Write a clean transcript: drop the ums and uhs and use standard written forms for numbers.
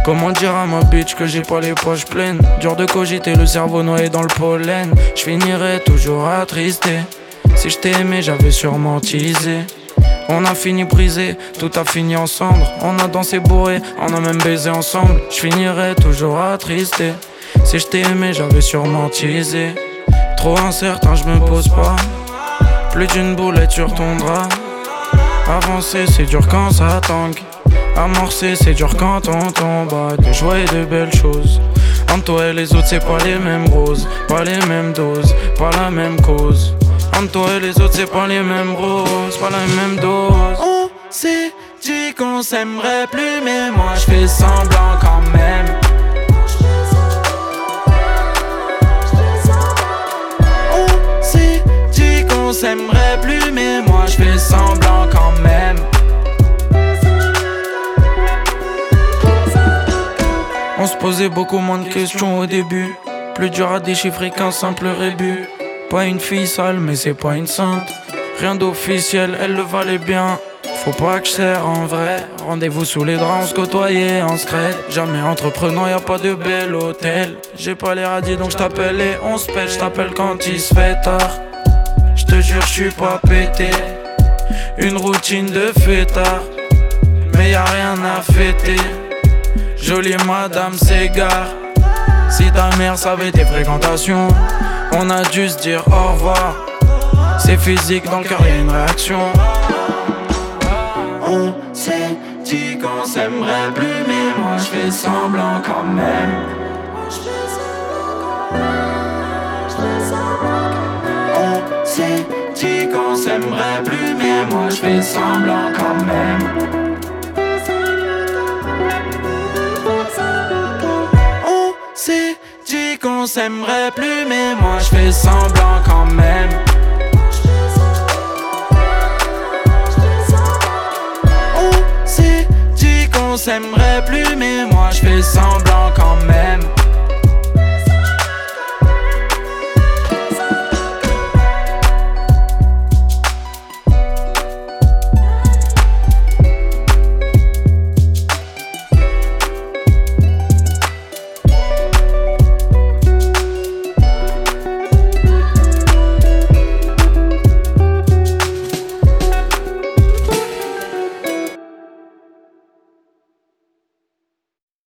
Comment dire à ma bitch que j'ai pas les poches pleines? Dur de cogiter, le cerveau noyé dans le pollen. Je finirai toujours attristé. Si je t'aimais, j'avais sûrement teasé. On a fini brisé, tout a fini en cendres. On a dansé bourré, on a même baisé ensemble. Je finirai toujours attristé. Si je t'aimais, j'avais sûrement teasé. Trop incertain, je me pose pas. Plus d'une boulette sur ton drap. Avancer, c'est dur quand ça tangue. Amorcer, c'est dur quand on tombe. De joie et de belles choses. Entre toi et les autres, c'est pas les mêmes roses. Pas les mêmes doses, pas la même cause. Entre toi et les autres, c'est pas les mêmes roses. Pas la même dose. On s'est dit qu'on s'aimerait plus, mais moi je fais semblant quand même. On s'est dit qu'on s'aimerait plus, mais moi je fais semblant quand même. On se posait beaucoup moins de questions au début. Plus dur à déchiffrer qu'un simple rébut. Pas une fille sale mais c'est pas une sainte. Rien d'officiel, elle le valait bien. Faut pas que je serre en vrai. Rendez-vous sous les draps, on se côtoyait en secret. Jamais entreprenant, y'a pas de bel hôtel. J'ai pas les radis donc je t'appelle et on se pète. Je t'appelle quand il se fait tard. Je te jure je suis pas pété. Une routine de fêtard. Mais y'a rien à fêter. Jolie madame s'égare. Si ta mère savait tes fréquentations, on a dû se dire au revoir. C'est physique, dans le cœur y'a une réaction. On s'est dit qu'on s'aimerait plus, mais moi je fais semblant quand même. On s'est dit qu'on s'aimerait plus, mais moi je fais semblant quand même. On s'est dit qu'on s'aimerait plus, mais moi je fais semblant quand même. On s'est dit qu'on s'aimerait plus, mais moi je fais semblant quand même.